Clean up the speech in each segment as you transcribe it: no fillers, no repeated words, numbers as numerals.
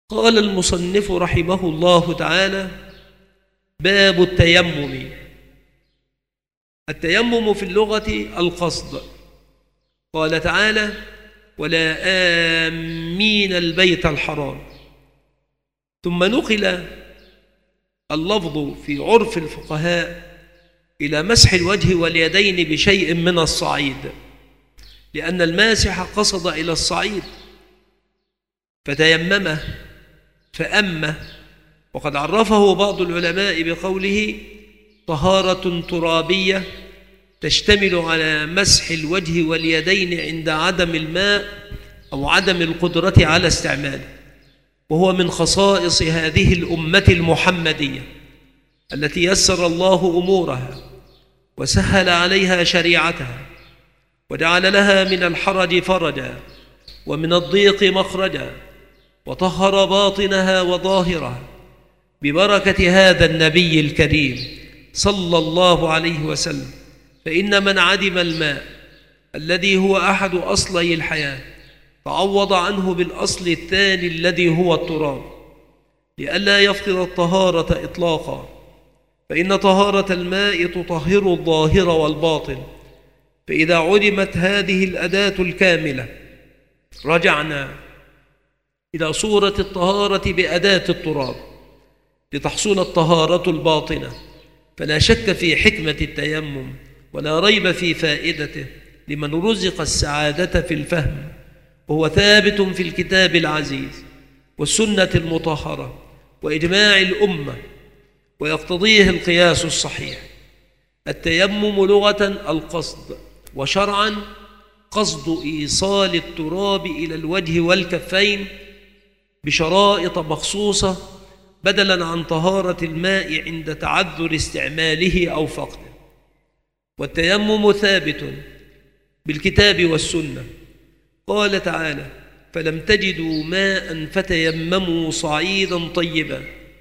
قال المصنف رحمه الله تعالى: باب التيمم. التيمم في اللغة القصد. قال تعالى: ولا آمين البيت الحرام. ثم نقل اللفظ في عرف الفقهاء إلى مسح الوجه واليدين بشيء من الصعيد، لأن الماسح قصد إلى الصعيد فتيممه فأمه. وقد عرفه بعض العلماء بقوله: طهارة ترابية تشتمل على مسح الوجه واليدين عند عدم الماء أو عدم القدرة على استعماله، وهو من خصائص هذه الأمة المحمدية التي يسر الله أمورها وسهل عليها شريعتها وجعل لها من الحرج فرجا ومن الضيق مخرجا، وطهر باطنها وظاهرها ببركة هذا النبي الكريم صلى الله عليه وسلم. فإن من عدم الماء الذي هو أحد أصلي الحياة تعوض عنه بالأصل الثاني الذي هو التراب، لئلا يفقد الطهارة إطلاقا، فإن طهارة الماء تطهر الظاهر والباطن. فإذا عدمت هذه الأداة الكاملة رجعنا إلى صورة الطهارة بأداة التراب لتحصل الطهارة الباطنة. فلا شك في حكمة التيمم ولا ريب في فائدته لمن رزق السعادة في الفهم، وهو ثابت في الكتاب العزيز والسنة المطهرة وإجماع الأمة، ويقتضيه القياس الصحيح. التيمم لغة القصد، وشرعا قصد إيصال التراب إلى الوجه والكفين بشرائط مخصوصة بدلا عن طهارة الماء عند تعذر استعماله أو فقده. والتيمم ثابت بالكتاب والسنة. قال تعالى: فلم تجدوا ماء فتيمموا صعيدا طيبا.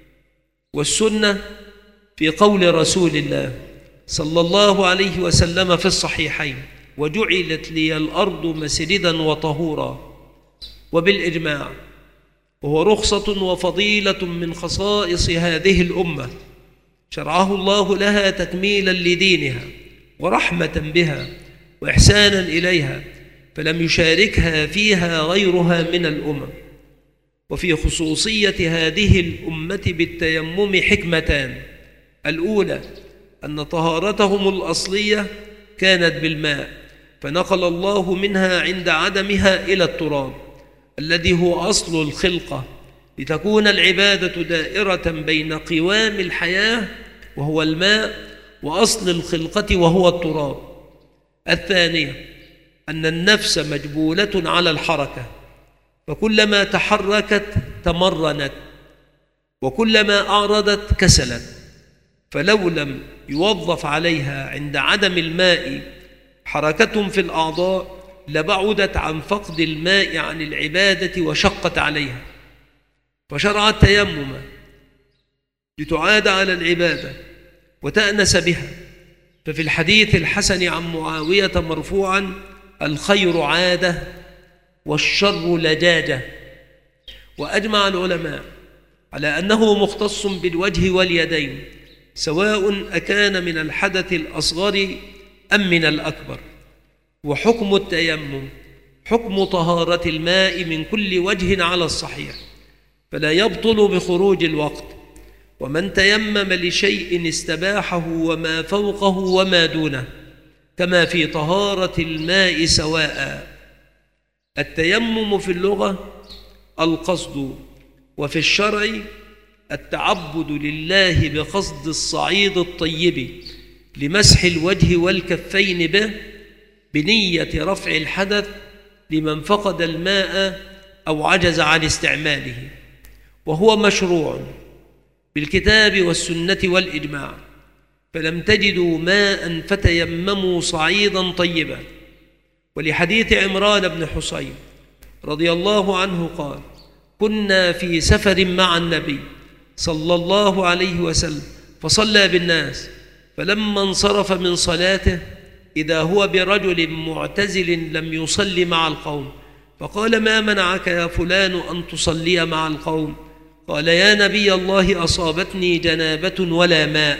والسنة في قول رسول الله صلى الله عليه وسلم في الصحيحين: وجعلت لي الأرض مسجدا وطهورا. وبالإجماع، وهو رخصة وفضيلة من خصائص هذه الأمة شرعه الله لها تكميلا لدينها ورحمة بها وإحسانا إليها، فلم يشاركها فيها غيرها من الأمم. وفي خصوصية هذه الأمة بالتيمم حكمتان: الأولى أن طهارتهم الأصلية كانت بالماء، فنقل الله منها عند عدمها إلى التراب الذي هو أصل الخلقة، لتكون العبادة دائرة بين قوام الحياة وهو الماء وأصل الخلقة وهو التراب. الثانية أن النفس مجبولة على الحركة، فكلما تحركت تمرنت، وكلما أعرضت كسلت، فلو لم يوظف عليها عند عدم الماء حركة في الأعضاء لبعدت عن فقد الماء عن العبادة وشقت عليها. فشرع التيمم لتعاد على العبادة وتأنس بها. ففي الحديث الحسن عن معاوية مرفوعا: الخير عادة والشر لجاجة. وأجمع العلماء على أنه مختص بالوجه واليدين، سواء أكان من الحدث الأصغر أم من الأكبر. وحكم التيمم حكم طهارة الماء من كل وجه على الصحيح، فلا يبطل بخروج الوقت. ومن تيمم لشيء استباحه وما فوقه وما دونه، كما في طهارة الماء سواء. التيمم في اللغة القصد، وفي الشرع التعبد لله بقصد الصعيد الطيب لمسح الوجه والكفين به بنية رفع الحدث لمن فقد الماء أو عجز عن استعماله، وهو مشروع بالكتاب والسنة والإجماع. فلم تجدوا ماء فتيمموا صعيدا طيبا. ولحديث عمران بن حصين رضي الله عنه قال: كنا في سفر مع النبي صلى الله عليه وسلم فصلى بالناس، فلما انصرف من صلاته إذا هو برجل معتزل لم يصل مع القوم، فقال: ما منعك يا فلان أن تصلي مع القوم؟ قال: يا نبي الله، أصابتني جنابة ولا ماء.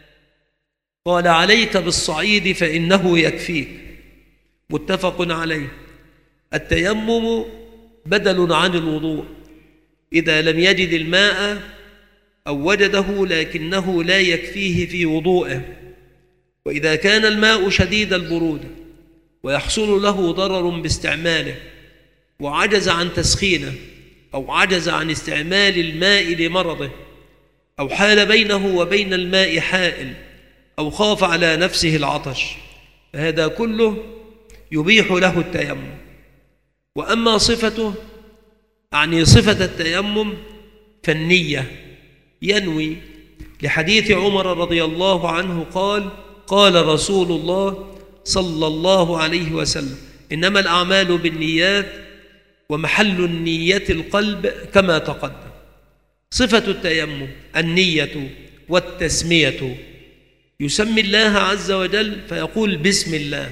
قال: عليك بالصعيد فإنه يكفيك. متفق عليه. التيمم بدل عن الوضوء إذا لم يجد الماء أو وجده لكنه لا يكفيه في وضوءه، وإذا كان الماء شديد البرودة ويحصل له ضرر باستعماله وعجز عن تسخينه أو عجز عن استعمال الماء لمرضه، أو حال بينه وبين الماء حائل، أو خاف على نفسه العطش، فهذا كله يبيح له التيمم. وأما صفته، أعني صفة التيمم، فالنية، ينوي، لحديث عمر رضي الله عنه قال: قال رسول الله صلى الله عليه وسلم: إنما الأعمال بالنيات ومحل النية القلب كما تقدم. صفة التيمم النية والتسمية، يسمي الله عز وجل فيقول بسم الله،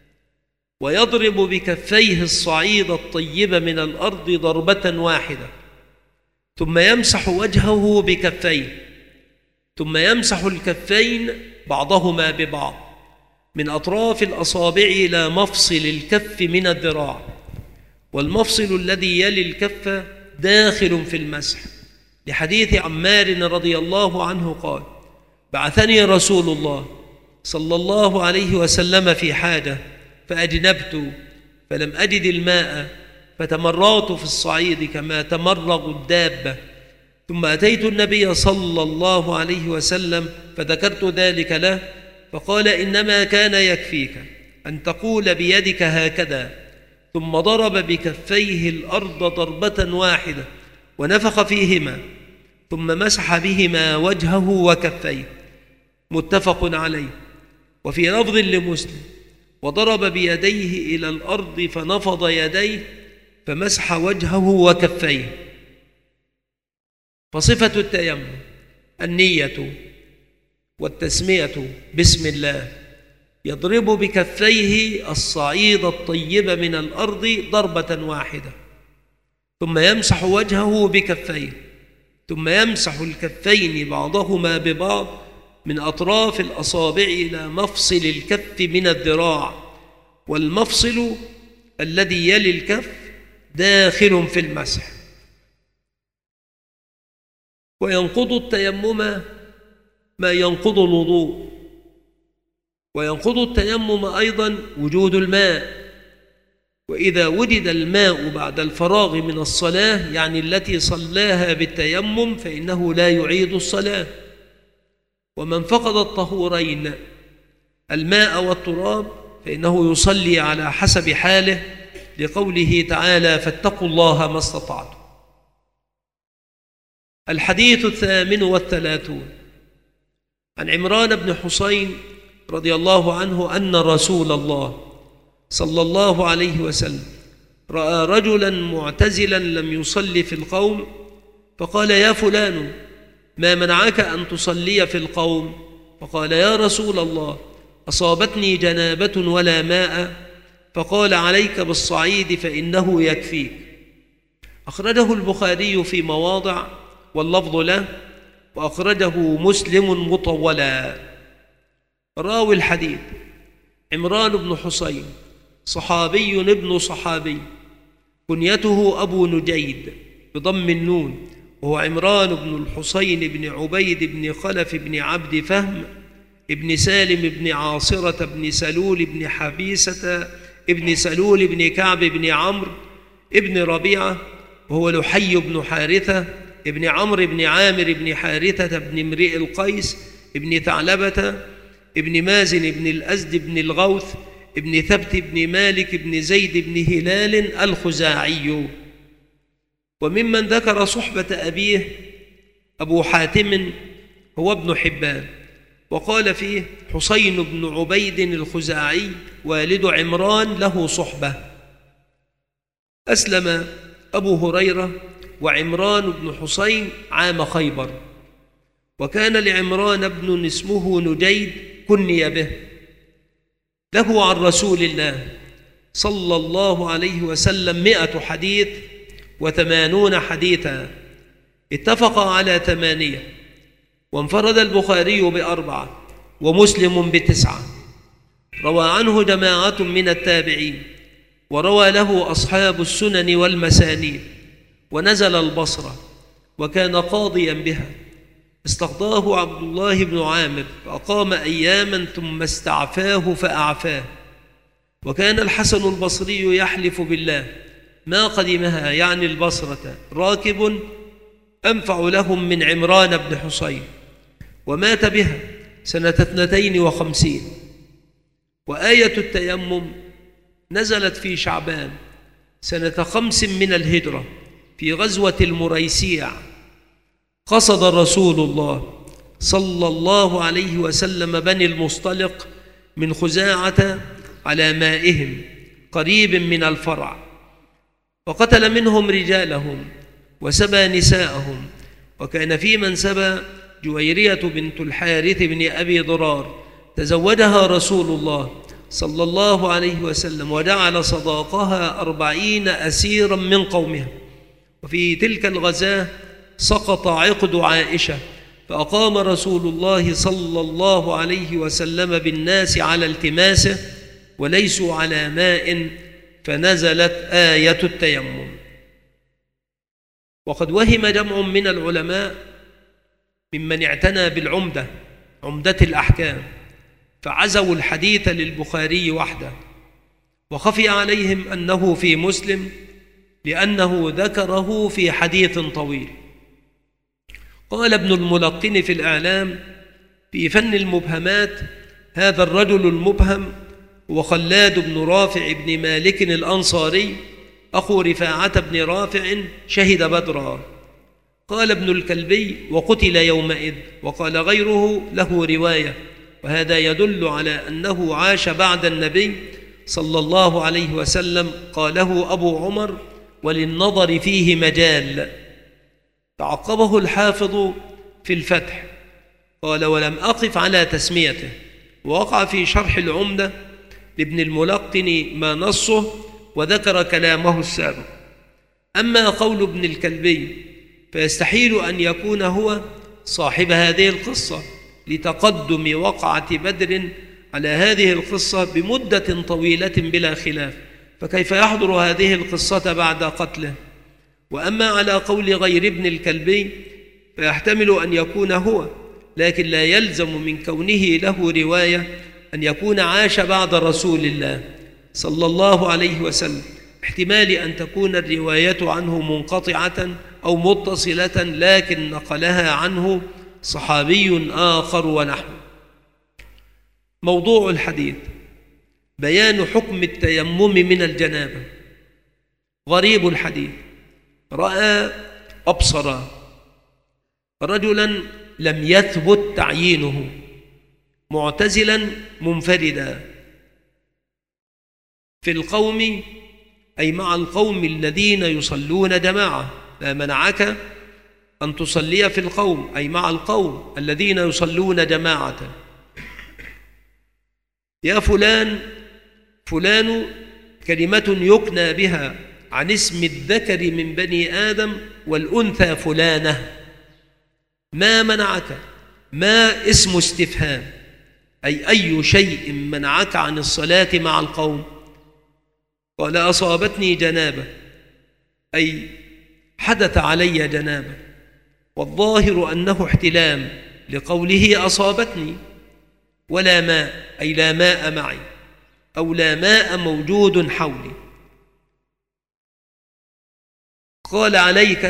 ويضرب بكفيه الصعيد الطيب من الأرض ضربة واحدة، ثم يمسح وجهه بكفيه، ثم يمسح الكفين بعضهما ببعض من أطراف الأصابع إلى مفصل الكف من الذراع، والمفصل الذي يلي الكف داخل في المسح، لحديث عمار رضي الله عنه قال: بعثني رسول الله صلى الله عليه وسلم في حاجة فأجنبت فلم أجد الماء فتمرغت في الصعيد كما تمرغ الدابة، ثم أتيت النبي صلى الله عليه وسلم فذكرت ذلك له، فقال: إنما كان يكفيك أن تقول بيدك هكذا، ثم ضرب بكفيه الأرض ضربة واحدة ونفخ فيهما، ثم مسح بهما وجهه وكفيه. متفق عليه. وفي لفظ لمسلم: وضرب بيديه إلى الأرض فنفض يديه فمسح وجهه وكفيه. فصفة التيمم النية والتسمية بسم الله، يضرب بكفيه الصعيد الطيب من الأرض ضربة واحدة، ثم يمسح وجهه بكفيه، ثم يمسح الكفين بعضهما ببعض من أطراف الأصابع إلى مفصل الكف من الذراع، والمفصل الذي يلي الكف داخل في المسح. وينقض التيمم ما ينقض الوضوء، وينقض التيمم أيضا وجود الماء، وإذا وجد الماء بعد الفراغ من الصلاة، يعني التي صلاها بالتيمم، فإنه لا يعيد الصلاة. ومن فقد الطهورين الماء والتراب فإنه يصلي على حسب حاله، لقوله تعالى: فاتقوا الله ما استطعتم. الحديث 38 عن عمران بن حسين رضي الله عنه أن رسول الله صلى الله عليه وسلم رأى رجلا معتزلا لم يصلي في القوم، فقال: يا فلان، ما منعك أن تصلي في القوم؟ فقال: يا رسول الله، أصابتني جنابة ولا ماء. فقال: عليك بالصعيد فإنه يكفيك. أخرجه البخاري في مواضع واللفظ له، وأخرجه مسلم مطولا. راوي الحديث عمران بن حسين، صحابي ابن صحابي، كنيته أبو نجيد بضم النون، وهو عمران بن الحسين بن عبيد بن خلف بن عبد فهم ابن سالم بن عاصرة بن سلول بن حبيسة ابن سلول بن كعب بن عمرو ابن ربيعة، وهو لحي بن حارثة ابن عمرو بن عامر بن حارثة بن امرئ القيس ابن ثعلبة ابن مازن بن الأزد بن الغوث ابن ثبت بن مالك بن زيد بن هلال الخزاعي. وممن ذكر صحبة أبيه أبو حاتم هو ابن حبان، وقال فيه: حسين بن عبيد الخزاعي والد عمران له صحبة. أسلم أبو هريرة وعمران بن حسين عام خيبر، وكان لعمران ابن اسمه نجيد كني به، له عن رسول الله صلى الله عليه وسلم 100 حديث و80 حديثا، اتفق على 8، وانفرد البخاري ب4 ومسلم ب9. روى عنه جماعة من التابعين، وروى له أصحاب السنن والمسانيد، ونزل البصرة وكان قاضيا بها. استقضاه عبد الله بن عامر فأقام أياما ثم استعفاه فأعفاه. وكان الحسن البصري يحلف بالله ما قدمها، يعني البصرة، راكب أنفع لهم من عمران بن حصين، ومات بها سنة 52. وآية التيمم نزلت في شعبان سنة 5 من الهجرة في غزوة المريسيع. قصد رسول الله صلى الله عليه وسلم بني المصطلق من خزاعة على مائهم قريب من الفرع، وقتل منهم رجالهم وسبى نساءهم. وكان في من سبى جويرية بنت الحارث بن أبي ضرار، تزوجها رسول الله صلى الله عليه وسلم وجعل صداقها 40 أسيرا من قومها. وفي تلك الغزاة سقط عقد عائشة، فأقام رسول الله صلى الله عليه وسلم بالناس على التماسه وليسوا على ماء، فنزلت آية التيمم. وقد وهم جمع من العلماء ممن اعتنى بالعمدة، عمدة الأحكام، فعزوا الحديث للبخاري وحده، وخفي عليهم أنه في مسلم لأنه ذكره في حديث طويل. قال ابن الملقن في الإعلام في فن المبهمات: هذا الرجل المبهم هو خلاد بن رافع بن مالك الأنصاري، أخو رفاعة بن رافع، شهد بدرا. قال ابن الكلبي: وقتل يومئذ. وقال غيره له رواية، وهذا يدل على أنه عاش بعد النبي صلى الله عليه وسلم. قاله أبو عمر: وللنظر فيه مجال. تعقبه الحافظ في الفتح قال: ولم أقف على تسميته. ووقع في شرح العمدة لابن الملقن ما نصه وذكر كلامه السابق. أما قول ابن الكلبي فيستحيل أن يكون هو صاحب هذه القصة، لتقدم وقعة بدر على هذه القصة بمدة طويلة بلا خلاف، فكيف يحضر هذه القصة بعد قتله؟ وأما على قول غير ابن الكلبي فيحتمل أن يكون هو، لكن لا يلزم من كونه له رواية أن يكون عاش بعد رسول الله صلى الله عليه وسلم. احتمال أن تكون الرواية عنه منقطعة أو متصلة، لكن نقلها عنه صحابي آخر ونحو. موضوع الحديث: بيان حكم التيمم من الجنابة. غريب الحديث: رأى أبصر رجلا لم يثبت تعيينه معتزلا منفردا في القوم، أي مع القوم الذين يصلون جماعة. لا منعك أن تصلي في القوم، أي مع القوم الذين يصلون جماعة. يا فلان، فلان كلمة يكنى بها عن اسم الذكر من بني آدم، والأنثى فلانة. ما منعك؟ ما اسم استفهام، أي شيء منعك عن الصلاة مع القوم؟ قال: أصابتني جنابة، أي حدث علي جنابة. والظاهر أنه احتلام لقوله أصابتني. ولا ماء، أي لا ماء معي، أو لا ماء موجود حولي. قال: عليك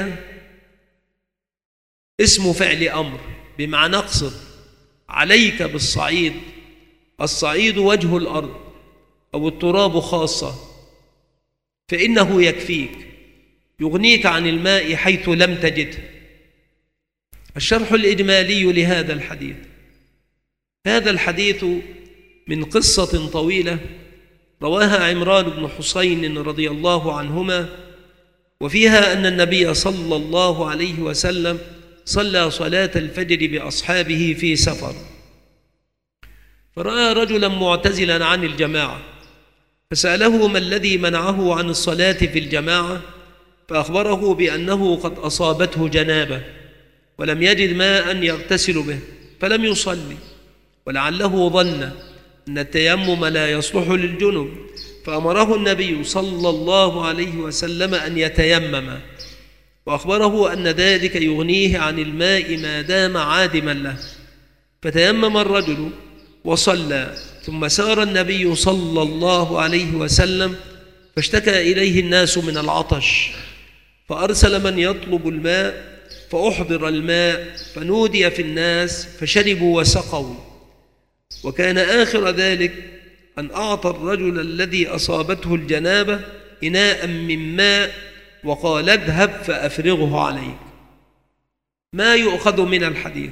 اسم فعل أمر، بمعنى اقصد عليك بالصعيد. الصعيد وجه الأرض أو التراب خاصة، فإنه يكفيك، يغنيك عن الماء حيث لم تجده. الشرح الإجمالي لهذا الحديث: هذا الحديث من قصة طويلة رواها عمران بن حصين رضي الله عنهما، وفيها أن النبي صلى الله عليه وسلم صلى صلاة الفجر بأصحابه في سفر، فرأى رجلا معتزلا عن الجماعة فسأله ما الذي منعه عن الصلاة في الجماعة، فأخبره بأنه قد أصابته جنابة ولم يجد ماء يغتسل به فلم يصلي، ولعله ظن أن التيمم لا يصلح للجنب، فأمره النبي صلى الله عليه وسلم أن يتيمم، وأخبره أن ذلك يغنيه عن الماء ما دام عادما له، فتيمم الرجل وصلى. ثم سار النبي صلى الله عليه وسلم فاشتكى إليه الناس من العطش، فأرسل من يطلب الماء فأحضر الماء، فنودي في الناس فشربوا وسقوا. وكان آخر ذلك أن أعطى الرجل الذي أصابته الجنابة إناء من ماء وقال اذهب فأفرغه عليك. ما يؤخذ من الحديث؟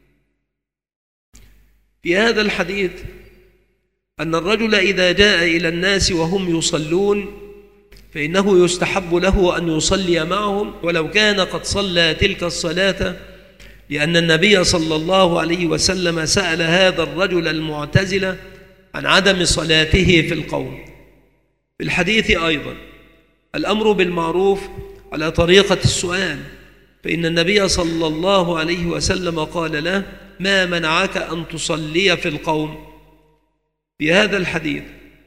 في هذا الحديث أن الرجل إذا جاء إلى الناس وهم يصلون فإنه يستحب له أن يصلي معهم ولو كان قد صلى تلك الصلاة، لأن النبي صلى الله عليه وسلم سأل هذا الرجل المعتزل عن عدم صلاته في القوم. في الحديث أيضا الأمر بالمعروف على طريقة السؤال، فإن النبي صلى الله عليه وسلم قال له ما منعك أن تصلي في القوم. في هذا الحديث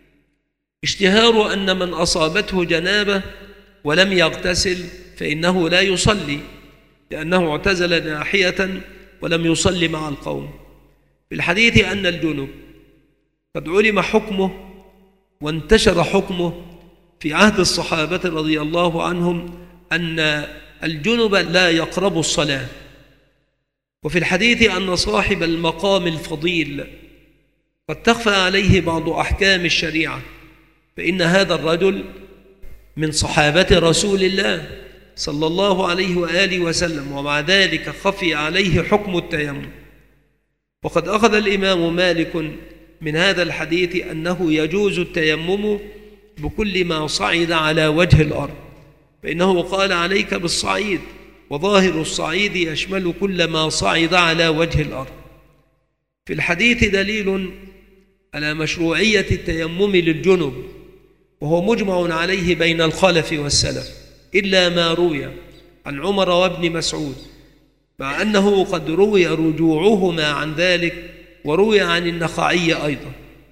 اشتهار أن من أصابته جنابة ولم يغتسل فإنه لا يصلي، لأنه اعتزل ناحية ولم يصلي مع القوم. في الحديث أن الجنب قد علم حكمه وانتشر حكمه في عهد الصحابة رضي الله عنهم أن الجنب لا يقرب الصلاة. وفي الحديث أن صاحب المقام الفضيل قد تخفى عليه بعض أحكام الشريعة، فإن هذا الرجل من صحابة رسول الله صلى الله عليه وآله وسلم، ومع ذلك خفي عليه حكم التيمم. وقد أخذ الإمام مالك من هذا الحديث أنه يجوز التيمم بكل ما صعد على وجه الأرض، فإنه قال عليك بالصعيد، وظاهر الصعيد يشمل كل ما صعد على وجه الأرض. في الحديث دليل على مشروعية التيمم للجنب، وهو مجمع عليه بين الخلف والسلف، إلا ما روي عن عمر وابن مسعود، مع أنه قد روي رجوعهما عن ذلك، وروي عن النخعي أيضا.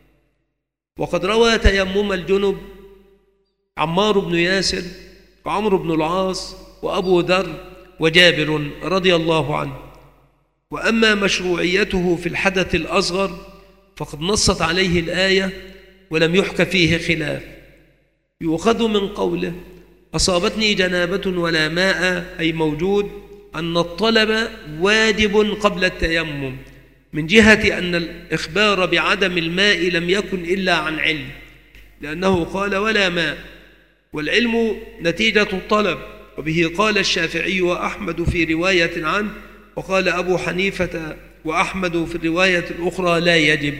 وقد روى تيمم الجنب عمار بن ياسر وعمرو بن العاص وأبو ذر وجابر رضي الله عنه. وأما مشروعيته في الحدث الأصغر فقد نصت عليه الآية ولم يحك فيه خلاف. يؤخذ من قوله أصابتني جنابة ولا ماء، أي موجود، أن الطلب واجب قبل التيمم، من جهة أن الإخبار بعدم الماء لم يكن إلا عن علم، لأنه قال ولا ماء، والعلم نتيجة الطلب. وبه قال الشافعي وأحمد في رواية عنه، وقال أبو حنيفة وأحمد في الرواية الأخرى لا يجب.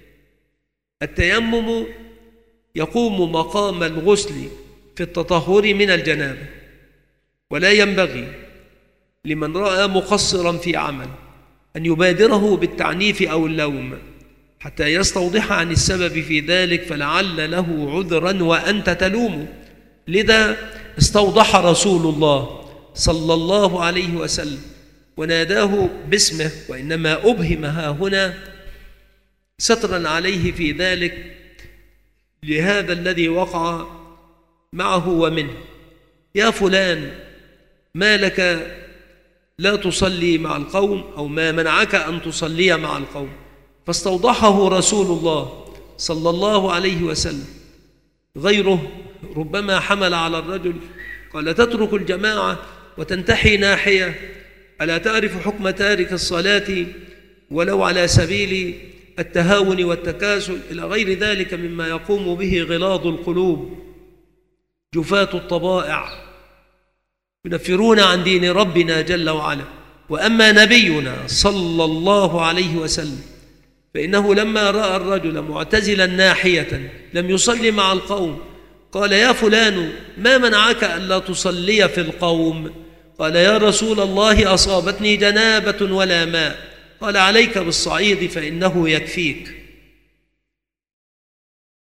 التيمم يقوم مقام الغسل في التطهر من الجنابة، ولا ينبغي لمن رأى مقصرا في عمل أن يبادره بالتعنيف أو اللوم حتى يستوضح عن السبب في ذلك، فلعل له عذرا وأنت تلومه. لذا استوضح رسول الله صلى الله عليه وسلم وناداه باسمه، وإنما أبهمها هنا سترا عليه في ذلك لهذا الذي وقع معه ومنه. يا فلان ما لك لا تصلي مع القوم، أو ما منعك أن تصلي مع القوم؟ فاستوضحه رسول الله صلى الله عليه وسلم. غيره ربما حمل على الرجل قال تترك الجماعة وتنتحي ناحية، ألا تعرف حكم تارك الصلاة ولو على سبيل التهاون والتكاسل، إلى غير ذلك مما يقوم به غلاظ القلوب جفاة الطبائع ينفرون عن دين ربنا جل وعلا. وأما نبينا صلى الله عليه وسلم فإنه لما رأى الرجل معتزلا ناحية لم يصلي مع القوم قال يا فلان ما منعك ألا تصلي في القوم؟ قال يا رسول الله أصابتني جنابة ولا ماء. قال عليك بالصعيد فإنه يكفيك.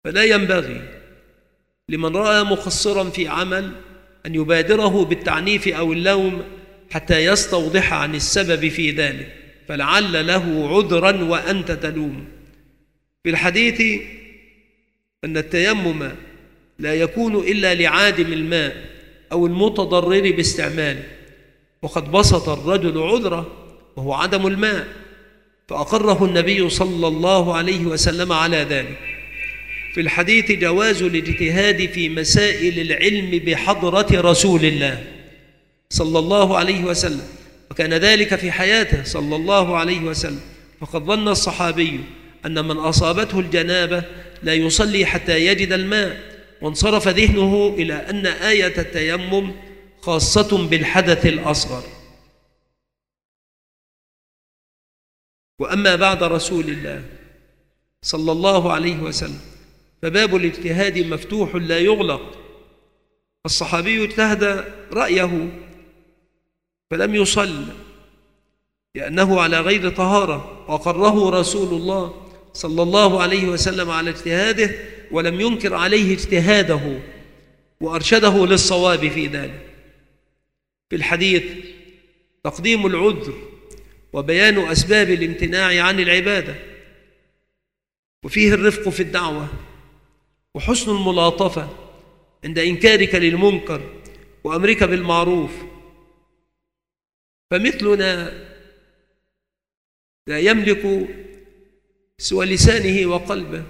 فلا ينبغي لمن رأى مقصرا في عمل أن يبادره بالتعنيف أو اللوم حتى يستوضح عن السبب في ذلك، فلعل له عذرا وأنت تلوم. في الحديث أن التيمم لا يكون إلا لعادم الماء أو المتضرر باستعماله، وقد بسط الرجل عذره وهو عدم الماء، فأقره النبي صلى الله عليه وسلم على ذلك. في الحديث جواز الاجتهاد في مسائل العلم بحضرة رسول الله صلى الله عليه وسلم، وكان ذلك في حياته صلى الله عليه وسلم، فقد ظن الصحابي أن من أصابته الجنابة لا يصلي حتى يجد الماء، وانصرف ذهنه إلى أن آية التيمم خاصة بالحدث الأصغر. وأما بعد رسول الله صلى الله عليه وسلم فباب الاجتهاد مفتوح لا يغلق. الصحابي اجتهد رأيه فلم يصل لأنه على غير طهارة، وقره رسول الله صلى الله عليه وسلم على اجتهاده ولم ينكر عليه اجتهاده، وأرشده للصواب في ذلك. في الحديث تقديم العذر وبيان أسباب الامتناع عن العبادة، وفيه الرفق في الدعوة وحسن الملاطفة عند إنكارك للمنكر وأمرك بالمعروف. فمثلنا لا يملك سوى لسانه وقلبه،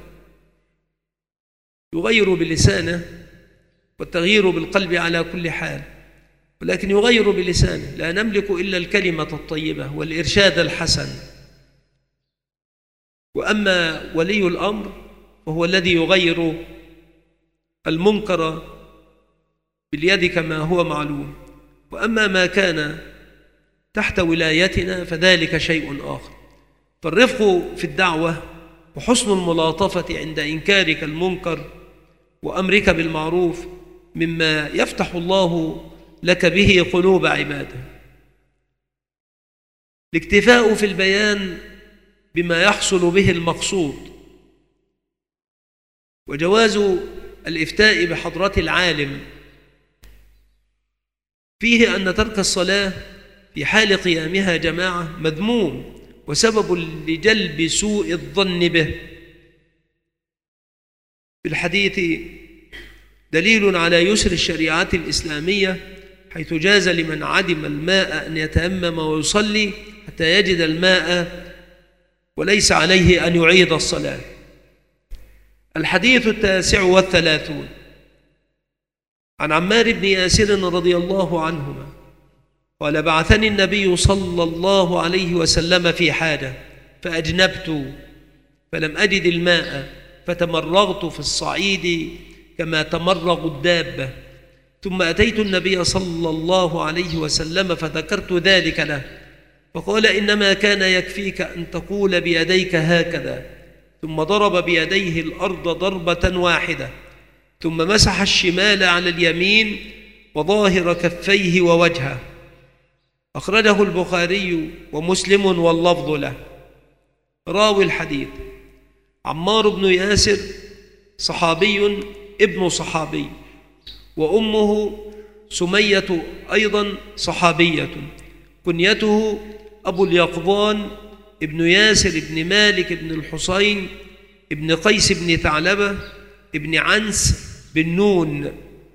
يغير بلسانه والتغيير بالقلب على كل حال، ولكن يغير بلسانه. لا نملك إلا الكلمة الطيبة والإرشاد الحسن. وأما ولي الأمر وهو الذي يغير المنكر باليد كما هو معلوم. وأما ما كان تحت ولايتنا فذلك شيء آخر. فالرفق في الدعوة وحسن الملاطفة عند إنكارك المنكر وأمرك بالمعروف مما يفتح الله لك به قلوب عباده. الاكتفاء في البيان بما يحصل به المقصود، وجواز الإفتاء بحضرة العالم. فيه أن ترك الصلاة في حال قيامها جماعة مذموم وسبب لجلب سوء الظن به. في الحديث دليل على يسر الشريعة الإسلامية، حيث جاز لمن عدم الماء أن يتيمم ويصلي حتى يجد الماء وليس عليه أن يعيد الصلاة. الحديث 39 عن عمار بن ياسر رضي الله عنهما قال: بعثني النبي صلى الله عليه وسلم في حاجة فأجنبت فلم أجد الماء فتمرغت في الصعيد كما تمرغ الدابة، ثم أتيت النبي صلى الله عليه وسلم فذكرت ذلك له، فقال: إنما كان يكفيك أن تقول بيديك هكذا، ثم ضرب بيديه الأرض ضربة واحدة، ثم مسح الشمال على اليمين وظاهر كفيه ووجهه. أخرجه البخاري ومسلم واللفظ له. راوي الحديث عمار بن ياسر صحابي ابن صحابي، وأمه سمية أيضا صحابية، كنيته أبو اليقظان ابن ياسر ابن مالك ابن الحسين ابن قيس ابن ثعلبة ابن عنس بن نون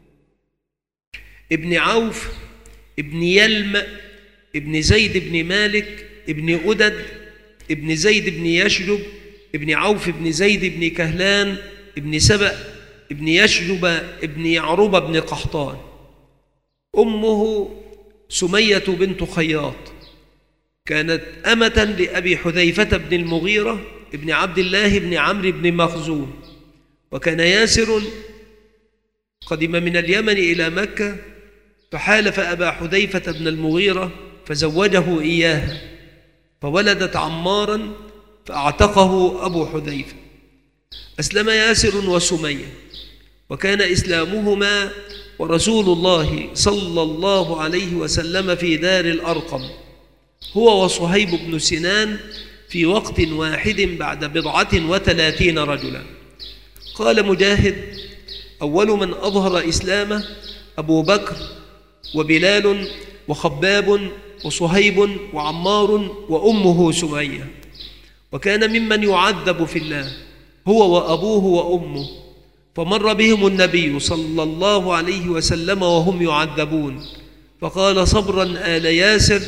ابن عوف ابن يلم ابن زيد بن مالك ابن أدد ابن زيد بن يشجب ابن عوف ابن زيد بن كهلان ابن سبأ ابن يشجب ابن يعرب بن قحطان. أمه سمية بنت خياط، كانت أمة لأبي حذيفة بن المغيرة ابن عبد الله بن عمرو بن مخزوم. وكان ياسر قدم من اليمن إلى مكة فحالف أبا حذيفة بن المغيرة فزوجه إياها، فولدت عمارا فأعتقه أبو حذيفة. أسلم ياسر وسمية، وكان إسلامهما ورسول الله صلى الله عليه وسلم في دار الأرقم، هو وصهيب بن سنان في وقت واحد بعد 37 رجلا. قال مجاهد: أول من أظهر إسلامه أبو بكر وبلال وخباب وصهيب وعمار وأمه سمية، وكان ممن يعذب في الله هو وأبوه وأمه، فمر بهم النبي صلى الله عليه وسلم وهم يعذبون فقال: صبرا آل ياسر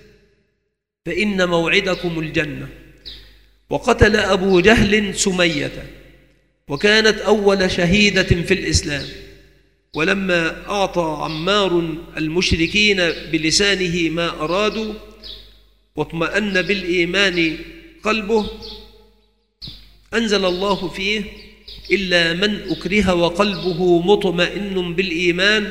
فإن موعدكم الجنة. وقتل أبو جهل سمية، وكانت أول شهيدة في الإسلام. ولما أعطى عمار المشركين بلسانه ما أرادوا واطمأن بالإيمان قلبه، أنزل الله فيه: إلا من أكره وقلبه مطمئن بالإيمان.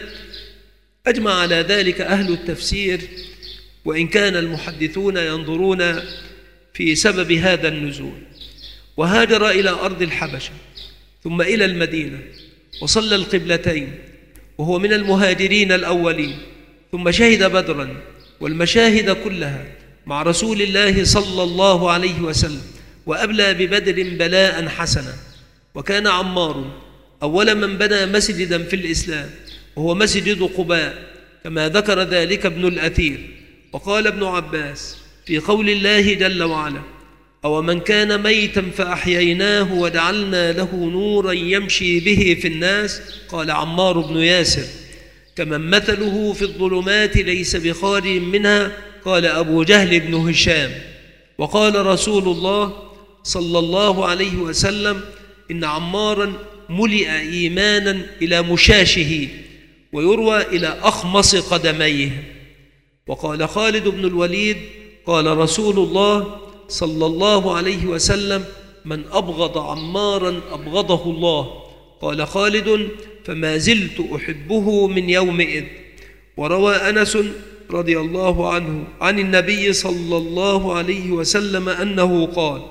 أجمع على ذلك أهل التفسير، وإن كان المحدثون ينظرون في سبب هذا النزول. وهاجر إلى أرض الحبشة ثم إلى المدينة، وصلى القبلتين وهو من المهاجرين الأولين، ثم شهد بدرا والمشاهد كلها مع رسول الله صلى الله عليه وسلم، وأبلى ببدر بلاء حسنا. وكان عمار أول من بنى مسجدا في الإسلام، وهو مسجد قباء، كما ذكر ذلك ابن الأثير. وقال ابن عباس في قول الله جل وعلا: أو من كان ميتا فأحييناه وجعلنا له نورا يمشي به في الناس، قال عمار بن ياسر: كمن مثله في الظلمات ليس بخارج منها، قال أبو جهل بن هشام. وقال رسول الله صلى الله عليه وسلم: إن عمارا ملئ إيمانا إلى مشاشه، ويروى إلى أخمص قدميه. وقال خالد بن الوليد: قال رسول الله صلى الله عليه وسلم: من أبغض عمارا أبغضه الله. قال خالد: فما زلت أحبه من يومئذ. وروى أنس رضي الله عنه عن النبي صلى الله عليه وسلم أنه قال: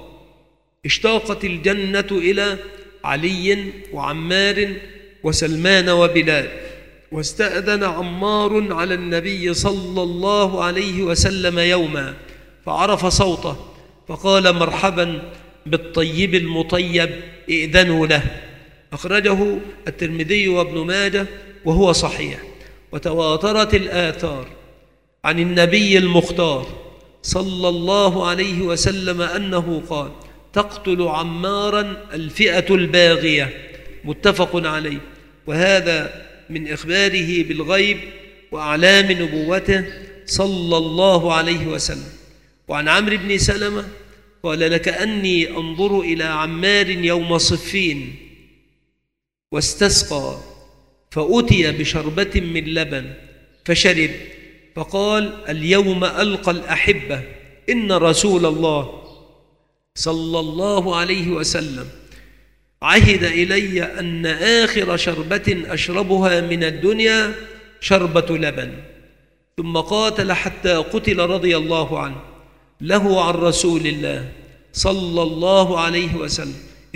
اشتاقت الجنة إلى علي وعمار وسلمان وبلال، واستأذن عمار على النبي صلى الله عليه وسلم يوما فعرف صوته فقال: مرحبا بالطيب المطيب، ائذنوا له. أخرجه الترمذي وابن ماجه وهو صحيح. وتواترت الآثار عن النبي المختار صلى الله عليه وسلم أنه قال: تقتل عمارا الفئة الباغية، متفق عليه. وهذا من إخباره بالغيب وأعلام نبوته صلى الله عليه وسلم. وعن عمرو بن سلمة قال: لكأني أنظر إلى عمار يوم صفين واستسقى، فأتي بشربة من لبن فشرب، فقال: اليوم ألقى الأحبة، إن رسول الله صلى الله عليه وسلم عهد إلي أن آخر شربة أشربها من الدنيا شربة لبن. ثم قاتل حتى قتل رضي الله عنه، له عن رسول الله صلى الله عليه وسلم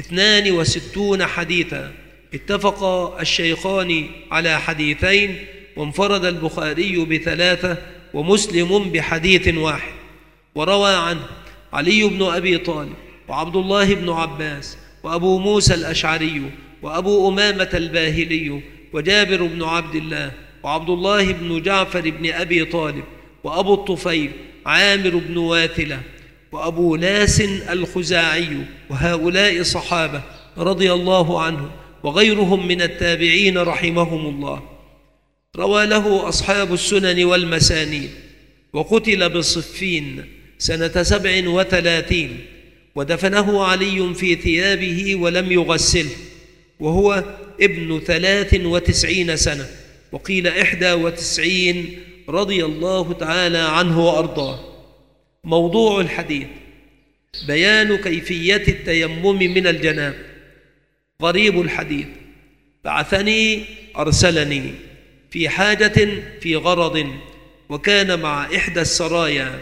62 حديثا، اتفق الشيخان على حديثين، وانفرد البخاري ب3 ومسلم بحديث واحد. وروى عنه علي بن أبي طالب وعبد الله بن عباس وأبو موسى الأشعري وأبو أمامة الباهلي وجابر بن عبد الله وعبد الله بن جعفر بن أبي طالب وأبو الطفيل عامر بن واثلة وأبو لاس الخزاعي، وهؤلاء صحابة رضي الله عنهم وغيرهم من التابعين رحمهم الله. روى له أصحاب السنن والمسانيد. وقتل بصفين سنة 37، ودفنه علي في ثيابه ولم يغسله، وهو ابن 93 سنة، وقيل 91، رضي الله تعالى عنه وأرضاه. موضوع الحديث: بيان كيفية التيمم من الجنابة. غريب الحديث: بعثني أرسلني في حاجة في غرض، وكان مع إحدى السرايا،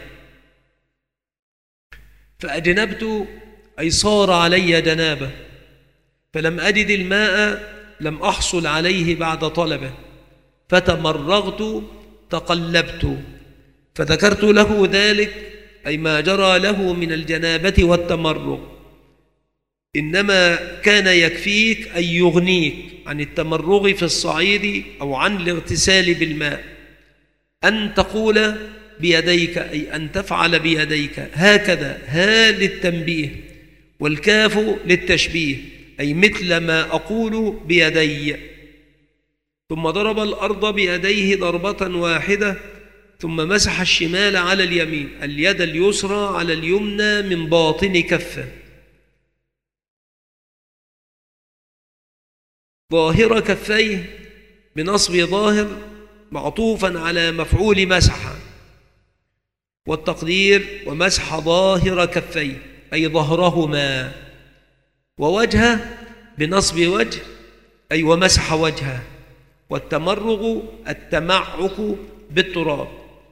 فأجنبت أي صار علي جنابة، فلم أجد الماء، لم أحصل عليه بعد طلبه، فتمرغت تقلبت، فذكرت له ذلك أي ما جرى له من الجنابة والتمرغ، إنما كان يكفيك أن يغنيك عن التمرغ في الصعيد أو عن الاغتسال بالماء أن تقول بيديك، أي أن تفعل بيديك هكذا، ها للتنبيه والكاف للتشبيه، أي مثل ما أقول بيدي. ثم ضرب الأرض بيديه ضربة واحدة، ثم مسح الشمال على اليمين، اليد اليسرى على اليمنى من باطن كفه، ظاهر كفيه بنصب ظاهر معطوفا على مفعول مسح، والتقدير ومسح ظاهر كفيه أي ظهرهما، ووجهه بنصب وجه أي ومسح وجهه، والتمرغ التمعك بالتراب.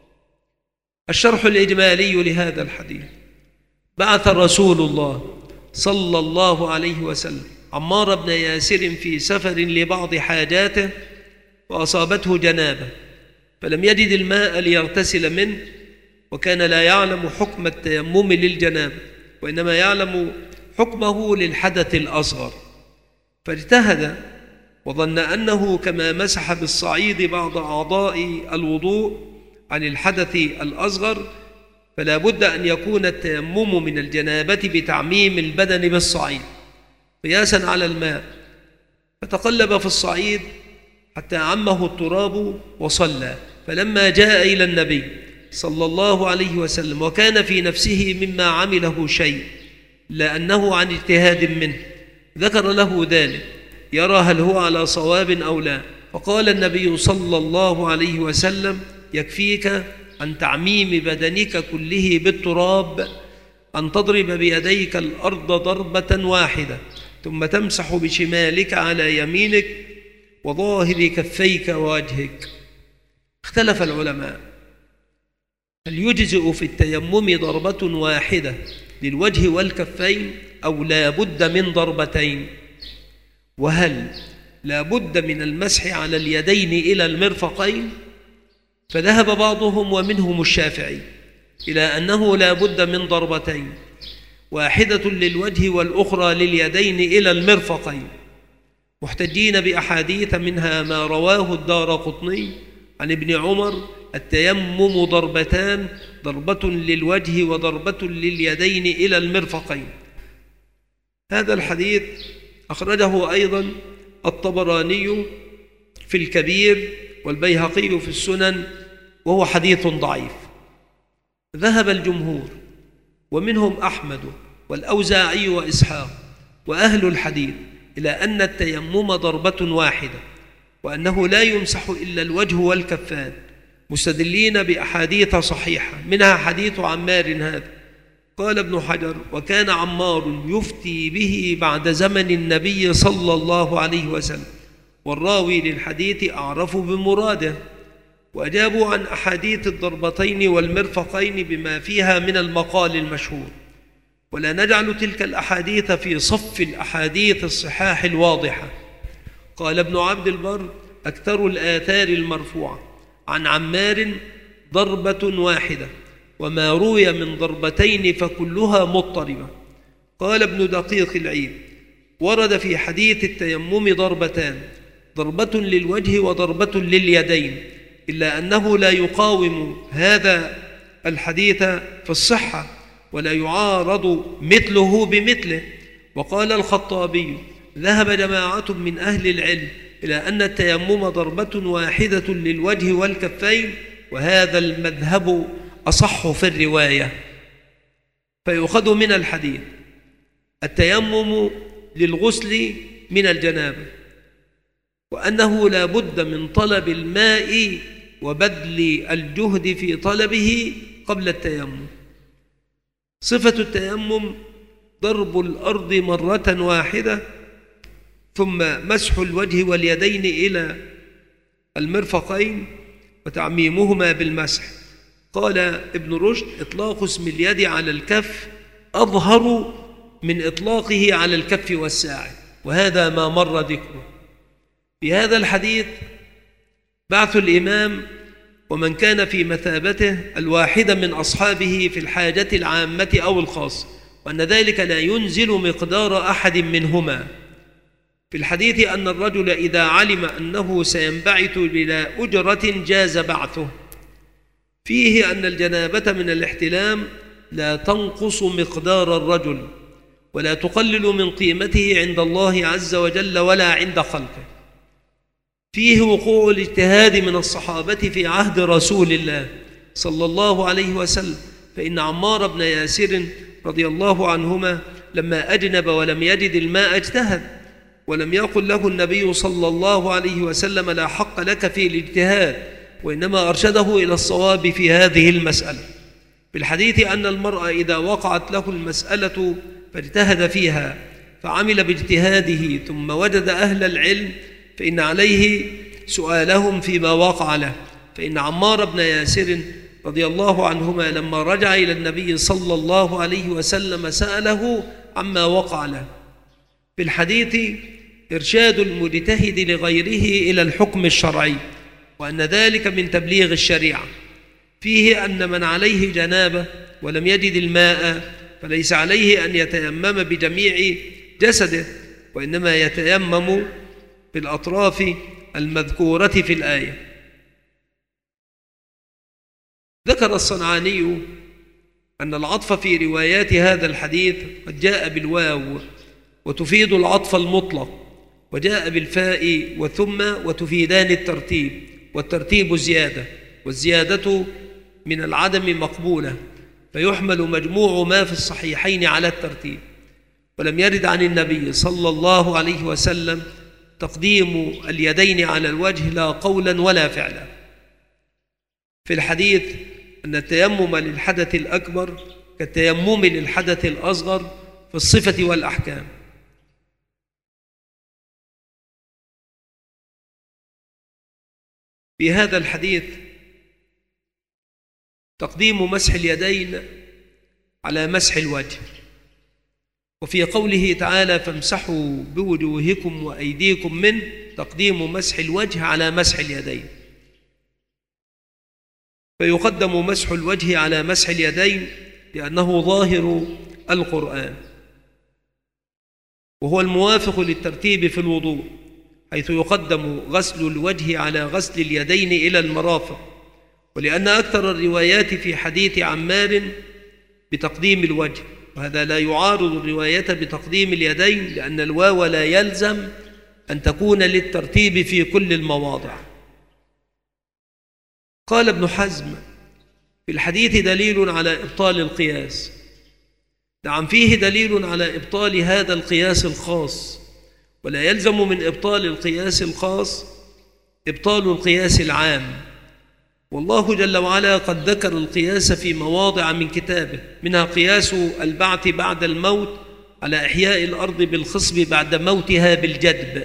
الشرح الإجمالي لهذا الحديث: بعث رسول الله صلى الله عليه وسلم عمار بن ياسر في سفر لبعض حاجاته، وأصابته جنابة فلم يجد الماء ليغتسل منه، وكان لا يعلم حكم التيمم للجنابة، وإنما يعلم حكمه للحدث الأصغر، فاجتهد وظن أنه كما مسح بالصعيد بعض أعضاء الوضوء عن الحدث الأصغر فلا بد أن يكون التيمم من الجنابة بتعميم البدن بالصعيد قياسا على الماء، فتقلب في الصعيد حتى عمه التراب وصلى. فلما جاء إلى النبي صلى الله عليه وسلم وكان في نفسه مما عمله شيء لأنه عن اجتهاد منه، ذكر له ذلك يرى هل هو على صواب أو لا، فقال النبي صلى الله عليه وسلم: يكفيك عن تعميم بدنك كله بالتراب أن تضرب بيديك الأرض ضربة واحدة، ثم تمسح بشمالك على يمينك وظاهر كفيك ووجهك. اختلف العلماء هل يجزئ في التيمم ضربة واحدة للوجه والكفين أو لا بد من ضربتين، وهل لا بد من المسح على اليدين إلى المرفقين؟ فذهب بعضهم ومنهم الشافعي إلى أنه لا بد من ضربتين، واحدة للوجه والأخرى لليدين إلى المرفقين، محتجين بأحاديث منها ما رواه الدارقطني عن ابن عمر: التيمم ضربتان، ضربة للوجه وضربة لليدين إلى المرفقين. هذا الحديث أخرجه أيضا الطبراني في الكبير والبيهقي في السنن، وهو حديث ضعيف. ذهب الجمهور ومنهم أحمد والأوزاعي وإسحاق وأهل الحديث إلى أن التيمم ضربة واحدة، وأنه لا يمسح إلا الوجه والكفان، مستدلين بأحاديث صحيحة منها حديث عمار هذا. قال ابن حجر: وكان عمار يفتي به بعد زمن النبي صلى الله عليه وسلم، والراوي للحديث أعرف بمراده. وأجابوا عن أحاديث الضربتين والمرفقين بما فيها من المقال المشهور، ولا نجعل تلك الأحاديث في صف الأحاديث الصحاح الواضحة. قال ابن عبد البر: أكثر الآثار المرفوعة عن عمار ضربة واحدة، وما روي من ضربتين فكلها مضطربة. قال ابن دقيق العيد: ورد في حديث التيمم ضربتان، ضربة للوجه وضربة لليدين، إلا أنه لا يقاوم هذا الحديث في الصحة ولا يعارض مثله بمثله. وقال الخطابي: ذهب جماعة من أهل العلم إلى أن التيمم ضربة واحدة للوجه والكفين، وهذا المذهب أصح في الرواية. فيؤخذ من الحديث التيمم للغسل من الجنابة، وأنه لا بد من طلب الماء وبذل الجهد في طلبه قبل التيمم. صفة التيمم ضرب الأرض مرة واحدة، ثم مسح الوجه واليدين إلى المرفقين وتعميمهما بالمسح. قال ابن رشد: إطلاق اسم اليد على الكف أظهر من إطلاقه على الكف والساعد، وهذا ما مر ذكره. في هذا الحديث بعث الإمام ومن كان في مثابته الواحد من أصحابه في الحاجة العامة أو الخاصة، وأن ذلك لا ينزل مقدار أحد منهما. في الحديث أن الرجل إذا علم أنه سينبعث بلا أجرة جاز بعثه. فيه أن الجنابة من الاحتلام لا تنقص مقدار الرجل ولا تقلل من قيمته عند الله عز وجل ولا عند خلقه. فيه وقوع الاجتهاد من الصحابة في عهد رسول الله صلى الله عليه وسلم، فإن عمار بن ياسر رضي الله عنهما لما أجنب ولم يجد الماء اجتهد، ولم يقل له النبي صلى الله عليه وسلم لا حق لك في الاجتهاد، وإنما أرشده إلى الصواب في هذه المسألة. في الحديث أن المرء إذا وقعت له المسألة فاجتهد فيها فعمل باجتهاده ثم وجد أهل العلم فإن عليه سؤالهم فيما وقع له. فإن عمار بن ياسر رضي الله عنهما لما رجع إلى النبي صلى الله عليه وسلم سأله عما وقع له. في الحديث إرشاد المجتهد لغيره إلى الحكم الشرعي، وأن ذلك من تبليغ الشريعة. فيه أن من عليه جنابة ولم يجد الماء فليس عليه أن يتيمم بجميع جسده، وإنما يتيمم بالأطراف المذكورة في الآية. ذكر الصنعاني أن العطف في روايات هذا الحديث قد جاء بالواو وتفيد العطف المطلق، وجاء بالفاء وثم وتفيدان الترتيب، والترتيب زيادة، والزيادة من العدم مقبولة، فيحمل مجموع ما في الصحيحين على الترتيب. ولم يرد عن النبي صلى الله عليه وسلم تقديم اليدين على الوجه لا قولا ولا فعلا. في الحديث أن التيمم للحدث الأكبر كالتيمم للحدث الأصغر في الصفة والأحكام. في هذا الحديث تقديم مسح اليدين على مسح الوجه، وفي قوله تعالى فامسحوا بوجوهكم وأيديكم منه تقديم مسح الوجه على مسح اليدين، فيقدم مسح الوجه على مسح اليدين لأنه ظاهر القرآن، وهو الموافق للترتيب في الوضوء، حيث يقدم غسل الوجه على غسل اليدين إلى المرافق، ولأن أكثر الروايات في حديث عمار بتقديم الوجه، وهذا لا يعارض الرواية بتقديم اليدين، لأن الواو لا يلزم أن تكون للترتيب في كل المواضع. قال ابن حزم في الحديث دليل على إبطال القياس. نعم، فيه دليل على إبطال هذا القياس الخاص، ولا يلزم من إبطال القياس الخاص إبطال القياس العام، والله جل وعلا قد ذكر القياس في مواضع من كتابه، منها قياس البعث بعد الموت على إحياء الأرض بالخصب بعد موتها بالجدب.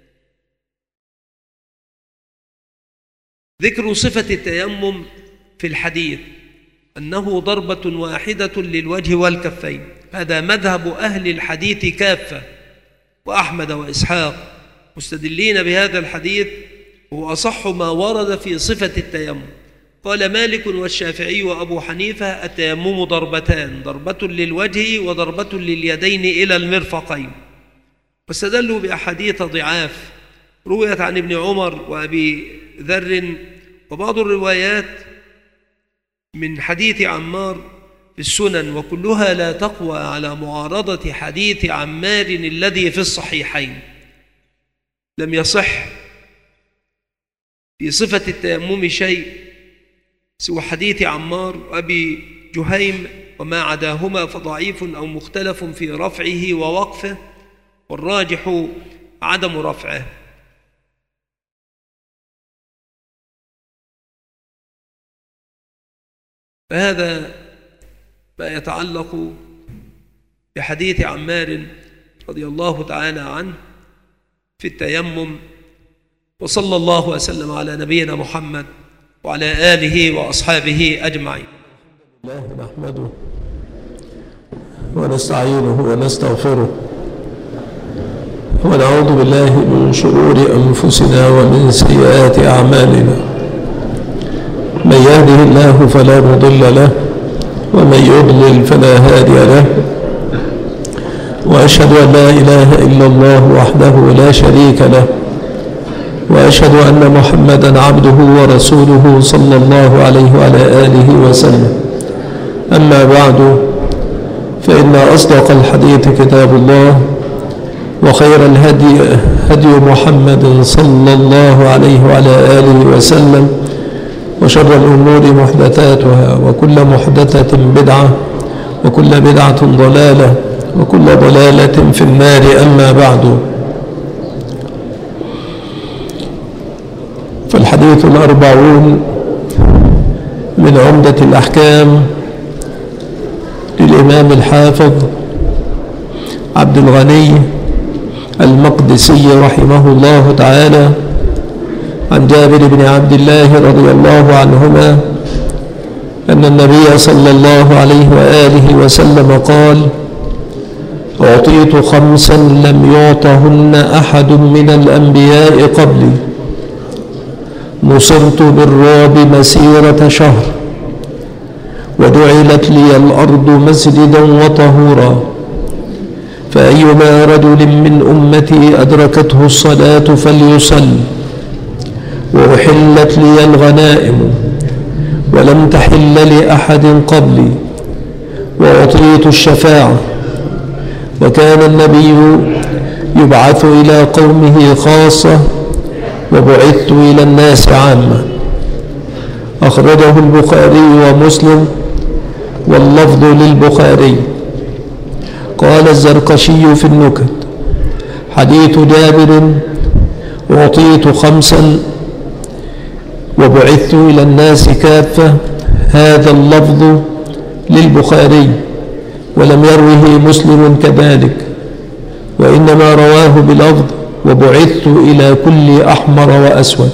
ذكر صفة التيمم في الحديث أنه ضربة واحدة للوجه والكفين، هذا مذهب أهل الحديث كافة، وأحمد وإسحاق مستدلين بهذا الحديث، هو أصح ما ورد في صفة التيمم. قال مالك والشافعي وأبو حنيفة التيمم ضربتان، ضربة للوجه وضربة لليدين إلى المرفقين، واستدلوا بأحاديث ضعاف رويت عن ابن عمر وأبي ذر، وبعض الروايات من حديث عمار في السنن، وكلها لا تقوى على معارضة حديث عمار الذي في الصحيحين. لم يصح في صفة التيمم شيء سوى حديث عمار وأبي جهيم، وما عداهما فضعيف أو مختلف في رفعه ووقفه، والراجح عدم رفعه. فهذا ما يتعلق بحديث عمار رضي الله تعالى عنه في التيمم. وصلى الله وسلم على نبينا محمد وعلى آله وأصحابه أجمعين. الله نحمده ونستعينه ونستغفره ونعوذ بالله من شرور أنفسنا ومن سيئات أعمالنا، من يهده الله فلا مضل له ومن يضلل فلا هادي له، وأشهد أن لا إله إلا الله وحده لا شريك له، وأشهد أن محمدا عبده ورسوله صلى الله عليه وعلى آله وسلم. أما بعد، فإن أصدق الحديث كتاب الله، وخير الهدي هدي محمد صلى الله عليه وعلى آله وسلم، وشر الأمور محدثاتها، وكل محدثة بدعة، وكل بدعة ضلالة، وكل ضلالة في النار. أما بعد، فالحديث 40 من عمدة الأحكام للإمام الحافظ عبد الغني المقدسي رحمه الله تعالى، عن جابر بن عبد الله رضي الله عنهما أن النبي صلى الله عليه وآله وسلم قال: أعطيت 5 لم يعطهن أحد من الأنبياء قبلي، نصرت بالرعب مسيرة شهر، وجعلت لي الأرض مسجدا وطهورا، فأيما رجل من أمتي أدركته الصلاة فليصل، وأحلت لي الغنائم ولم تحل لأحد قبلي، وأعطيت الشفاعة، وكان النبي يبعث إلى قومه خاصة، وبعثت إلى الناس عامة. أخرجه البخاري ومسلم، واللفظ للبخاري. قال الزرقشي في النكت: حديث جابر أعطيت 5 وبعثت إلى الناس كافة، هذا اللفظ للبخاري، ولم يروه مسلم كذلك، وإنما رواه بلفظ: وبعثت إلى كل أحمر وأسود.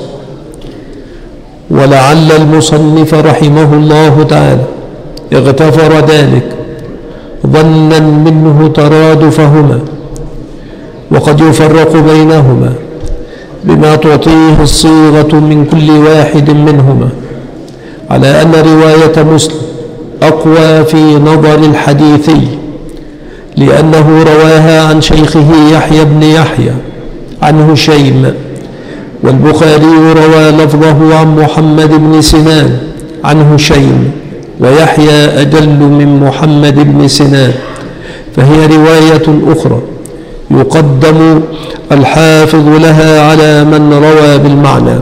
ولعل المصنف رحمه الله تعالى اغتفر ذلك ظنا منه ترادفهما، وقد يفرق بينهما بما تعطيه الصيغة من كل واحد منهما، على أن رواية مسلم أقوى في نظر الحديثي، لأنه رواها عن شيخه يحيى بن يحيى عن هشيم، والبخاري روى لفظه عن محمد بن سنان عن هشيم، ويحيى أجل من محمد بن سنان، فهي رواية أخرى يقدم الحافظ لها على من روى بالمعنى.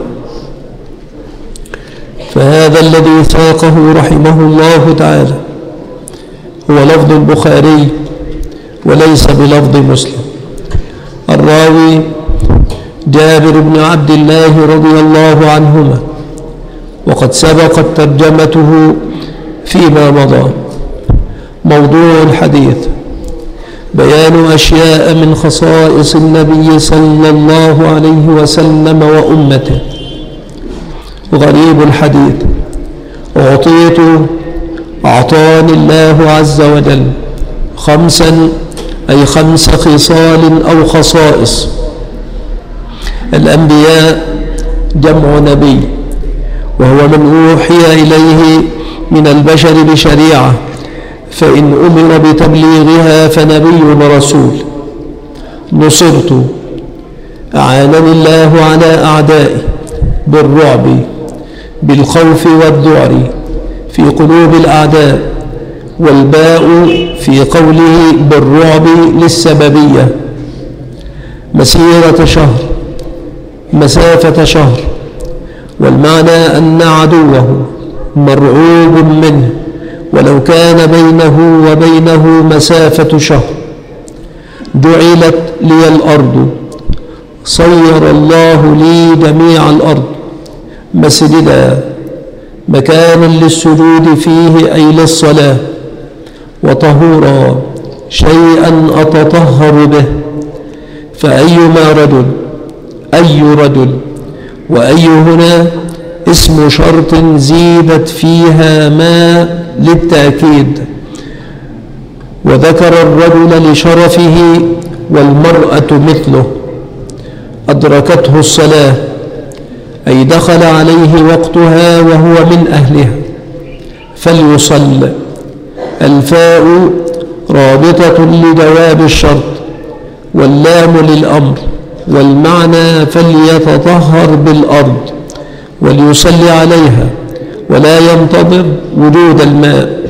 فهذا الذي ساقه رحمه الله تعالى هو لفظ البخاري وليس بلفظ مسلم. الراوي جابر بن عبد الله رضي الله عنهما، وقد سبقت ترجمته فيما مضى. موضوع الحديث بيان أشياء من خصائص النبي صلى الله عليه وسلم وأمته. غريب الحديث: أعطاني الله عز وجل 5، أي 5 خصال أو خصائص. الأنبياء جمع نبي، وهو من أوحي إليه من البشر بشريعة، فإن أمر بتبليغها فنبي ورسول. نصرت، أعانني الله على أعدائي بالرعب، بالخوف والذعر في قلوب الأعداء، والباء في قوله بالرعب للسببية. مسيرة شهر، مسافة شهر، والمعنى أن عدوه مرعوب منه ولو كان بينه وبينه مسافة شهر. جعلت لي الأرض، صير الله لي جميع الأرض مسجدا، مكانا للسجود فيه أي للصلاة، وطهورا، شيئا أتطهر به. فأيما رجل، أي رجل، وأي هنا اسم شرط زيدت فيها ما للتأكيد، وذكر الرجل لشرفه، والمرأة مثله. أدركته الصلاة، أي دخل عليه وقتها وهو من أهلها، فليصل. الفاء رابطة لجواب الشرط، واللام للأمر، والمعنى فليتطهر بالأرض وليصلي عليها ولا ينتظر وجود الماء.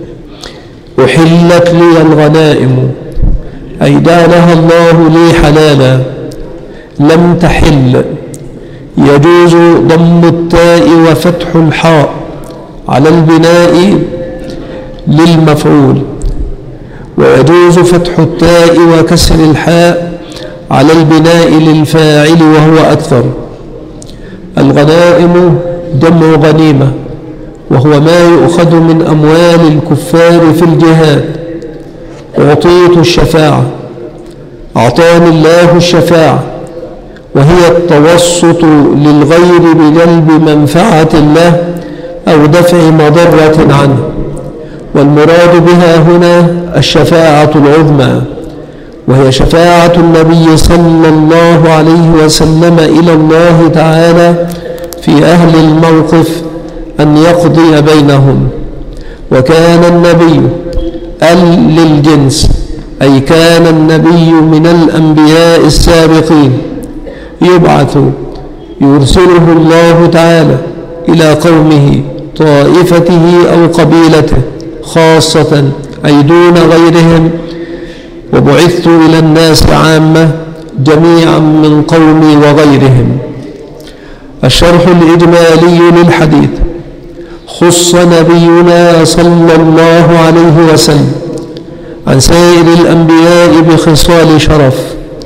أحلت لي الغنائم، أي جعلها الله لي حلالا، لم تحل. يجوز ضم التاء وفتح الحاء على البناء للمفعول، ويجوز فتح التاء وكسر الحاء على البناء للفاعل وهو أكثر. الغنائم جمع غنيمة، وهو ما يؤخذ من أموال الكفار في الجهاد. أعطيت الشفاعة، أعطاني الله الشفاعة، وهي التوسط للغير بجلب منفعة له أو دفع مضرة عنه، والمراد بها هنا الشفاعة العظمى، وهي شفاعة النبي صلى الله عليه وسلم إلى الله تعالى في أهل الموقف أن يقضي بينهم. وكان النبي للجنس، أي كان النبي من الأنبياء السابقين يبعث، يرسله الله تعالى إلى قومه، طائفته أو قبيلته خاصة، أي دون غيرهم. وبعثت إلى الناس عامة، جميعا من قومي وغيرهم. الشرح الإجمالي للحديث: خص نبينا صلى الله عليه وسلم عن سائر الأنبياء بخصال شرف،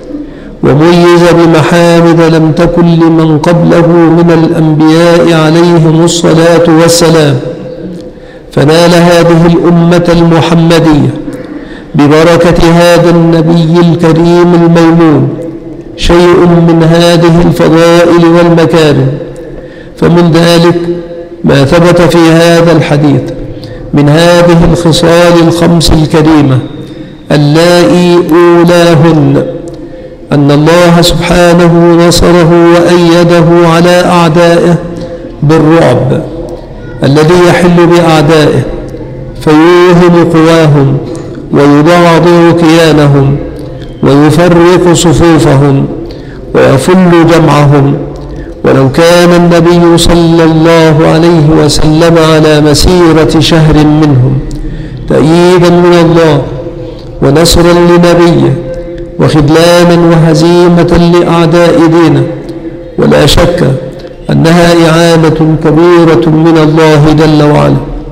وميز بمحامد لم تكن لمن قبله من الأنبياء عليهم الصلاة والسلام، فنال هذه الأمة المحمدية ببركة هذا النبي الكريم الميمون شيء من هذه الفضائل والمكارم. فمن ذلك ما ثبت في هذا الحديث من هذه الخصال الخمس الكريمة اللائي أولاهن أن الله سبحانه نصره وأيده على أعدائه بالرعب الذي يحل بأعدائه، فيوهن قواهم ويضعضع كيانهم ويفرق صفوفهم ويفل جمعهم. ولو كان النبي صلى الله عليه وسلم على مسيرة شهر منهم تأييدا من الله ونصرا لنبيه وخذلانا وهزيمة لأعداء دينه، ولا شك أنها إعانة كبيرة من الله جل وعلا.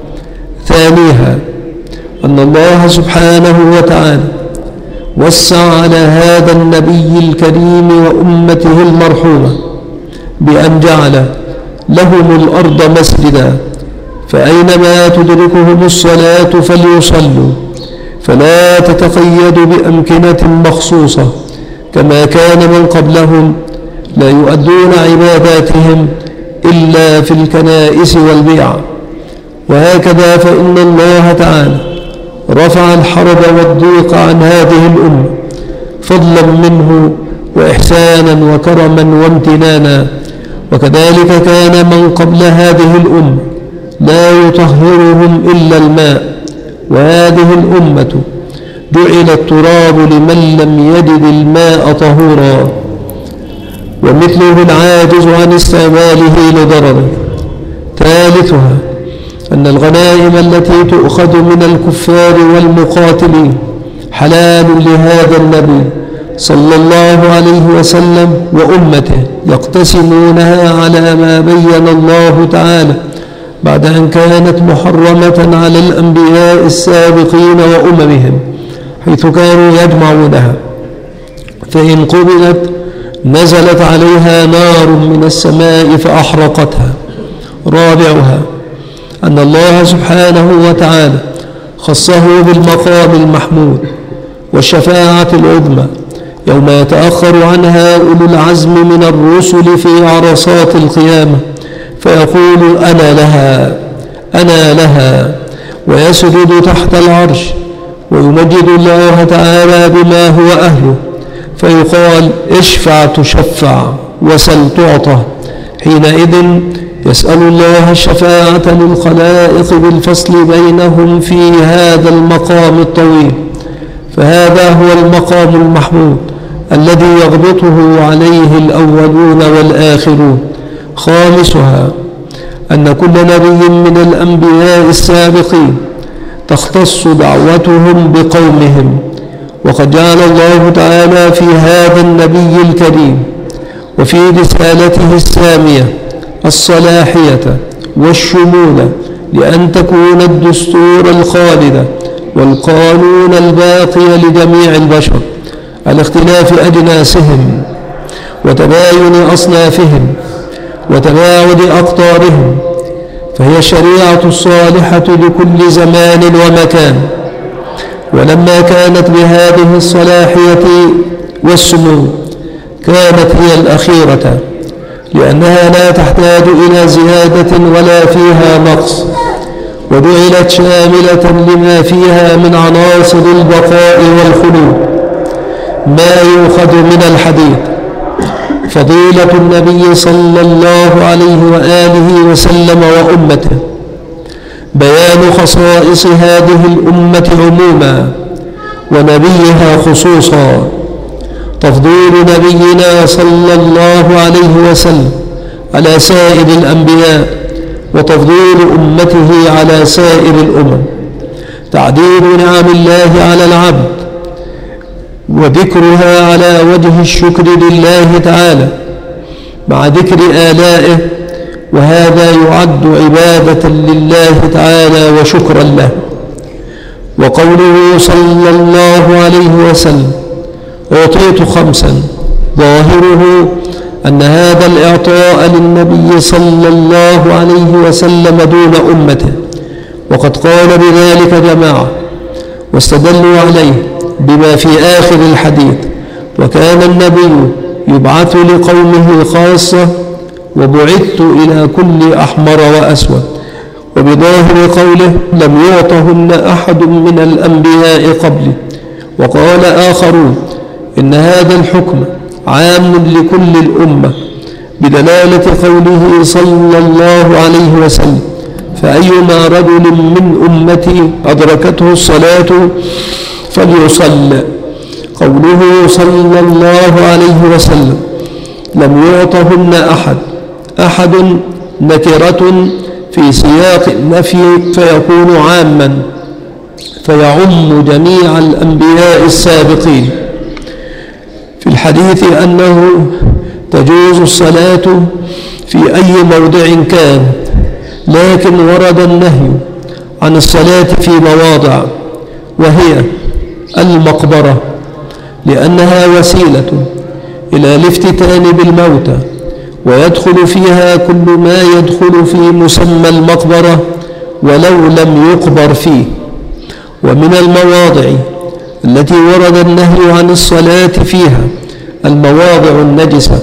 ثانيها أن الله سبحانه وتعالى وسع على هذا النبي الكريم وأمته المرحومة بأن جعل لهم الأرض مسجدا، فأينما تدركهم الصلاة فليصلوا، فلا تتقيد بأمكنة مخصوصة كما كان من قبلهم لا يؤدون عباداتهم إلا في الكنائس والبيع. وهكذا فإن الله تعالى رفع الحرب والضيق عن هذه الأمة فضلا منه وإحسانا وكرما وامتنانا. وكذلك كان من قبل هذه الأمة لا يطهرهم إلا الماء، وهذه الأمة جعل التراب لمن لم يجد الماء طهورا، ومثله العاجز عن استعماله لضرره. ثالثها أن الغنائم التي تؤخذ من الكفار والمقاتلين حلال لهذا النبي صلى الله عليه وسلم وأمته، يقتسمونها على ما بين الله تعالى بعد أن كانت محرمة على الأنبياء السابقين وأممهم حيث كانوا يجمعونها، فإن قبلت نزلت عليها نار من السماء فأحرقتها. رابعها أن الله سبحانه وتعالى خصه بالمقام المحمود والشفاعة العظمى يوم يتأخر عنها أولو العزم من الرسل في عرصات القيامة فيقول أنا لها أنا لها، ويسجد تحت العرش ويمجد الله تعالى بما هو أهله، فيقال اشفع تشفع وسل تعطى. حينئذ يسأل الله الشفاعة للخلائق بالفصل بينهم في هذا المقام الطويل فهذا هو المقام المحمود الذي يغبطه عليه الأولون والآخرون. خامسها أن كل نبي من الأنبياء السابقين تختص دعوتهم بقومهم، وقد جعل الله تعالى في هذا النبي الكريم وفي رسالته السامية الصلاحية والشمول لأن تكون الدستور الخالد والقانون الباقي لجميع البشر على اختلاف أجناسهم وتباين أصنافهم وتباعد أقطارهم، فهي الشريعة الصالحة لكل زمان ومكان. ولما كانت بهذه الصلاحية والسمو كانت هي الأخيرة، لأنها لا تحتاج إلى زيادة ولا فيها نقص، وجعلت شاملة لما فيها من عناصر البقاء والخلود. ما يؤخذ من الحديث: فضيلة النبي صلى الله عليه وآله وسلم وأمته، بيان خصائص هذه الأمة عموما ونبيها خصوصا، تفضيل نبينا صلى الله عليه وسلم على سائر الأنبياء وتفضيل أمته على سائر الأمم، تعديد نعم الله على العبد وذكرها على وجه الشكر لله تعالى مع ذكر آلائه، وهذا يعد عبادة لله تعالى وشكرا له. وقوله صلى الله عليه وسلم: أعطيت خمسا، ظاهره أن هذا الإعطاء للنبي صلى الله عليه وسلم دون أمته، وقد قال بذلك جماعة واستدلوا عليه بما في آخر الحديث: وكان النبي يبعث لقومه خاصة وبعثت إلى كل أحمر وأسود، وبظاهر قوله: لم يعطهن أحد من الأنبياء قبلي. وقال آخرون إن هذا الحكم عام لكل الأمة بدلالة قوله صلى الله عليه وسلم: فأيما رجل من أمتي أدركته الصلاة فليصل. قوله صلى الله عليه وسلم: لم يعطهن أحد نكرة في سياق النفي فيكون عاما فيعم جميع الأنبياء السابقين. في الحديث أنه تجوز الصلاة في أي موضع كان، لكن ورد النهي عن الصلاة في مواضع، وهي المقبرة، لأنها وسيلة إلى الافتتان بالموتى، ويدخل فيها كل ما يدخل في مسمى المقبرة ولو لم يقبر فيه. ومن المواضع التي ورد النهي عن الصلاة فيها المواضع النجسة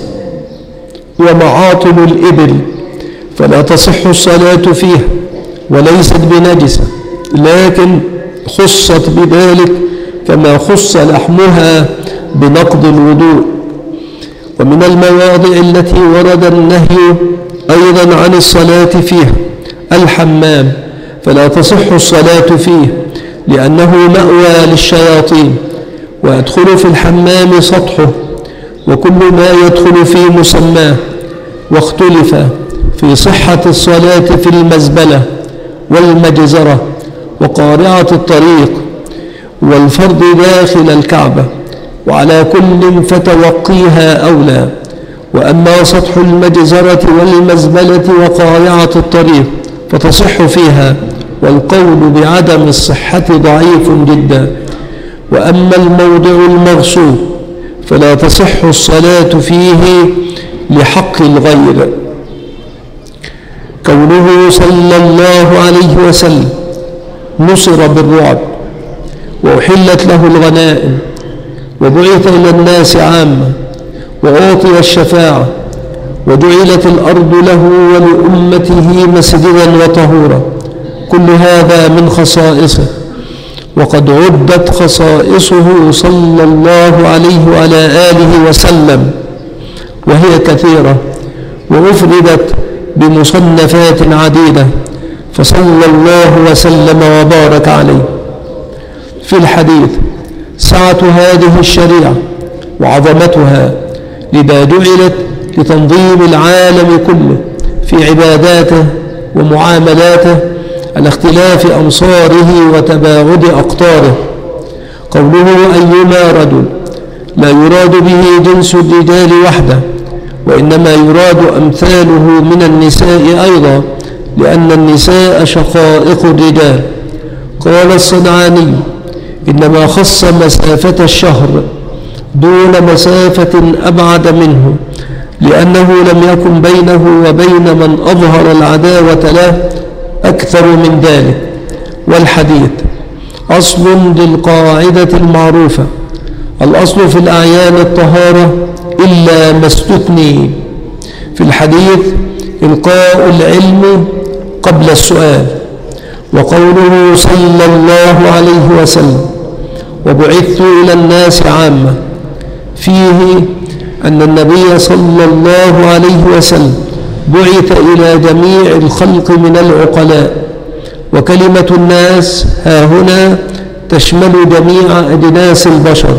ومعاطن الإبل، فلا تصح الصلاة فيها وليست بنجسة، لكن خصت بذلك كما خص لحمها بنقض الوضوء. ومن المواضع التي ورد النهي أيضا عن الصلاة فيها الحمام، فلا تصح الصلاة فيه لأنه مأوى للشياطين، ويدخل في الحمام سطحه وكل ما يدخل في مسماه. واختلف في صحة الصلاة في المزبلة والمجزرة وقارعة الطريق والفرض داخل الكعبة، وعلى كل فتوقيها أولى. وأما سطح المجزرة والمزبلة وقارعة الطريق فتصح فيها، والقول بعدم الصحة ضعيف جدا. وأما الموضع المغصوب فلا تصح الصلاة فيه لحق الغير. كونه صلى الله عليه وسلم نصر بالرعب، وأحلت له الغنائم، وبعث إلى الناس عامة، وأعطي الشفاعة، وجعلت الأرض له ولأمته مسجدا وطهورا، كل هذا من خصائصه. وقد عدت خصائصه صلى الله عليه وعلى آله وسلم وهي كثيرة، وأفردت بمصنفات عديدة، فصلى الله وسلم وبارك عليه. في الحديث: سعة هذه الشريعة وعظمتها، لذا جعلت لتنظيم العالم كله في عباداته ومعاملاته على اختلاف أمصاره وتباعد أقطاره. قوله أيما رجل لا يراد به جنس الرجال وحده، وإنما يراد أمثاله من النساء أيضا، لأن النساء شقائق الرجال. قال الصنعاني: إنما خص مسافة الشهر دون مسافة أبعد منه، لأنه لم يكن بينه وبين من أظهر العداوة له أكثر من ذلك. والحديث أصل للقاعدة المعروفة: الأصل في الأعيان الطهارة إلا ما استثني. في الحديث إلقاء العلم قبل السؤال. وقوله صلى الله عليه وسلم: وبعثت إلى الناس عامة، فيه أن النبي صلى الله عليه وسلم بعث إلى جميع الخلق من العقلاء، وكلمة الناس ها هنا تشمل جميع أجناس البشر.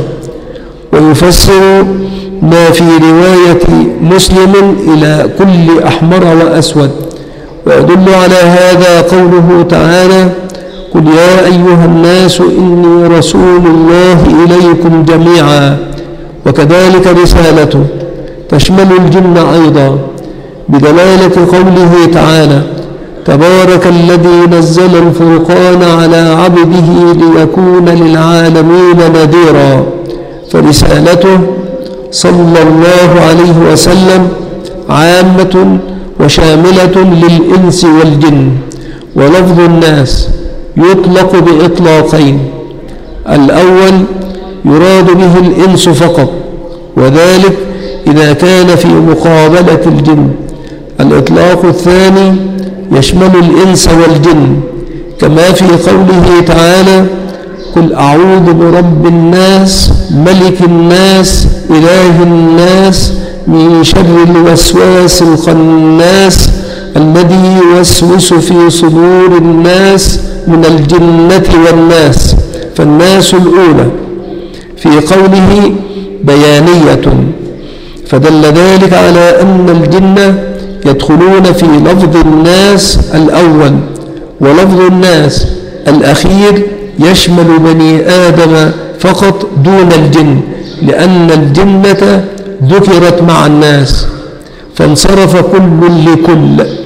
ويفسر ما في رواية مسلم إلى كل أحمر وأسود. ويدل على هذا قوله تعالى: قل يا أيها الناس إني رسول الله إليكم جميعا. وكذلك رسالته تشمل الجن أيضا، بدلالة قوله تعالى: تبارك الذي نزل الفرقان على عبده ليكون للعالمين نذيرا. فرسالته صلى الله عليه وسلم عامة وشاملة للإنس والجن. ولفظ الناس يطلق بإطلاقين: الأول يراد به الإنس فقط، وذلك إذا كان في مقابلة الجن. الإطلاق الثاني يشمل الإنس والجن، كما في قوله تعالى: قل أعوذ برب الناس ملك الناس إله الناس من شر الوسواس الخناس الذي يوسوس في صدور الناس من الجنة والناس. فالناس الأولى في قوله بيانية، فدل ذلك على أن الجن يدخلون في لفظ الناس الأول، ولفظ الناس الأخير يشمل بني آدم فقط دون الجن، لأن الجنة ذكرت مع الناس، فانصرف كل لكل.